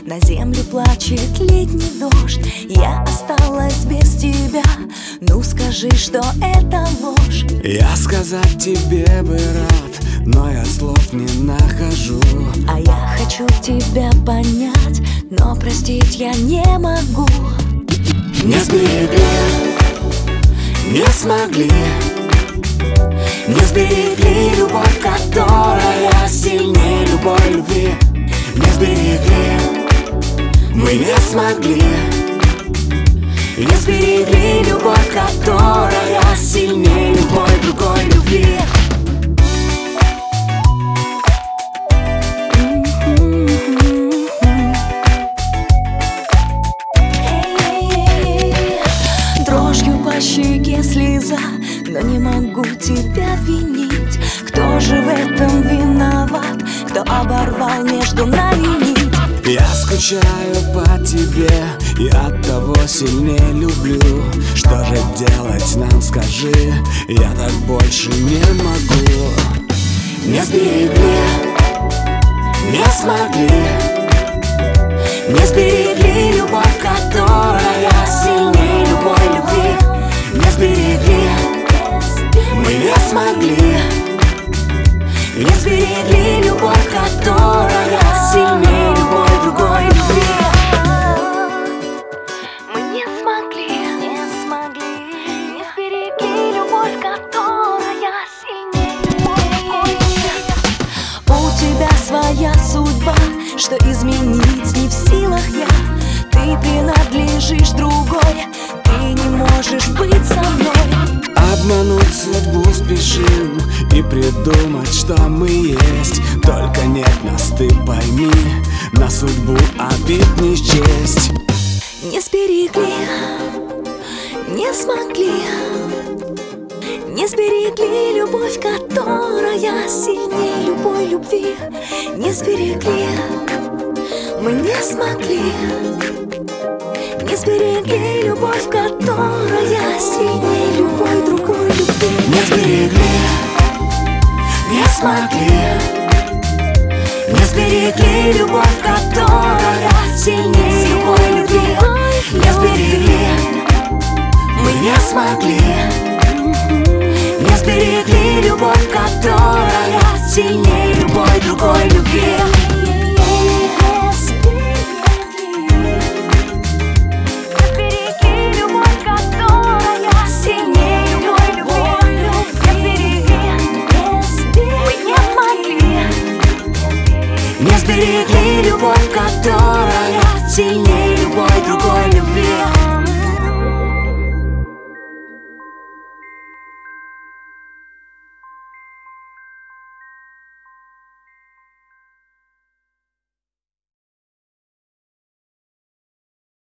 На землю плачет летний дождь, я осталась без тебя. Ну скажи, что это ложь. Я сказать тебе бы рад, но я слов не нахожу. А я хочу тебя понять, но простить я не могу. Не сберегли, не смогли, не сберегли любовь, которая сильнее любой любви. Не сберегли, мы не смогли, не сберегли любовь, которая сильнее любой другой любви. Дрожью по щеке слеза, но не могу тебя винить. Кто же в этом виноват? Кто оборвал между нами нить? Я скучаю по тебе и оттого сильнее люблю. Что же делать нам, скажи, я так больше не могу. Не сберегли, не смогли, не сберегли любовь, которая сильнее любой любви. Не сберегли, мы не смогли, не сберегли любовь, которая сильнее любой другой любви. Мы не смогли, не сберегли любовь, которая сильнее любой. У тебя своя судьба, что изменить не в силах я. Ты принадлежишь другой, ты не можешь быть со мной. Обмануть судьбу спешим и придумать, что мы есть. Только нет нас, ты пойми, на судьбу обид не счесть. Не сберегли, не смогли, не сберегли любовь, которая сильнее любой любви. Не сберегли, мы не смогли, не сберегли любовь, которая сильнее любой другой любви. Не сберегли, не смогли, не сберегли любовь, которая сильнее любой любви. Не сберегли, мы не смогли, не сберегли любовь, которая сильнее любой другой любви. Не сберегли любовь, которая сильнее любой другой любви.